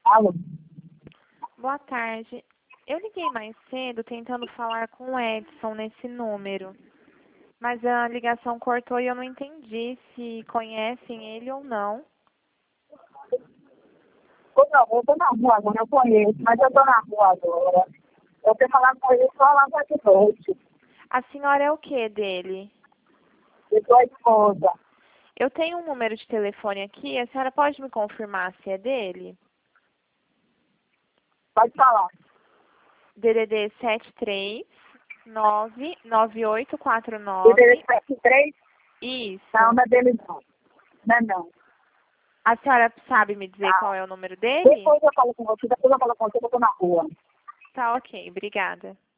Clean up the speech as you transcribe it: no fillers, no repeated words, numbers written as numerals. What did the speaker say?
Alô? Boa tarde. Eu liguei mais cedo tentando falar com o Edson nesse número, mas a ligação cortou e eu não entendi se conhecem ele ou não. Eu tô na rua agora, eu conheço, mas eu tô na rua agora. Eu tenho que falar com ele só lá para de noite. A senhora é o que dele? Eu sou a esposa. Eu tenho um número de telefone aqui, a senhora pode me confirmar se é dele? Pode falar. DDD O 7399849. dele 73? Isso. Não é dele não. Não é não. A senhora sabe me dizer Tá. qual é o número dele? Depois eu falo com você, depois eu falo com você, que eu tô na rua. Tá ok, obrigada.